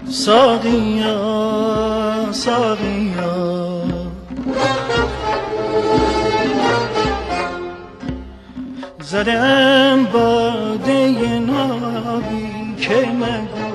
ساقیا ساقیا زدم باده نابی که مگو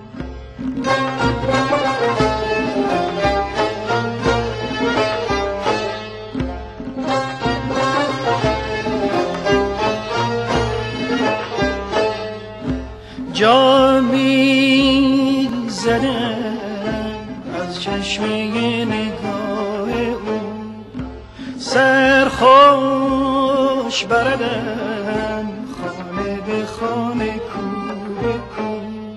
جامی زدم از چشمه نگاه او سرخوش بردم خانه به خانه کو به کو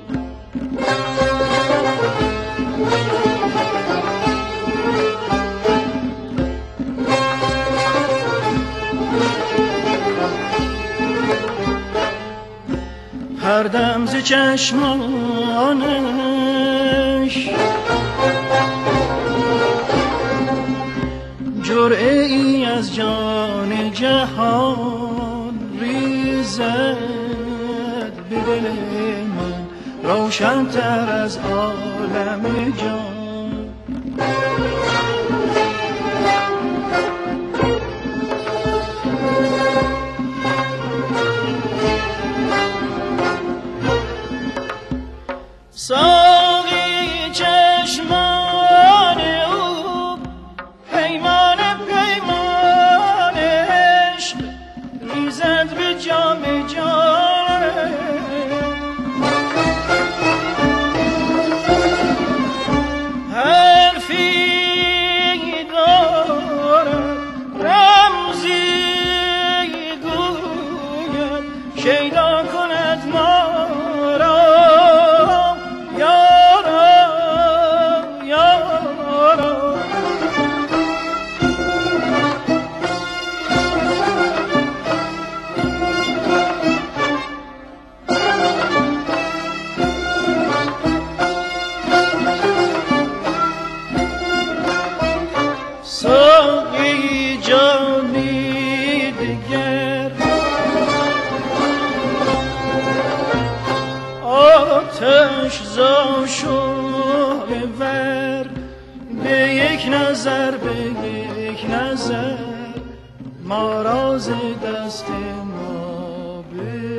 هر دم ز چشمانش جرعه ای از جان جهان ریزد به دل من روشن تر از عالم جان ساقی چشمان او پیمان پیمان عشق ریزد به جام جان حرفی دارد رمزی گوید شیدا کند ما ساقی جامی دگر آتش زاشوه ور به یک نظر به یک نظر ما راز دست ما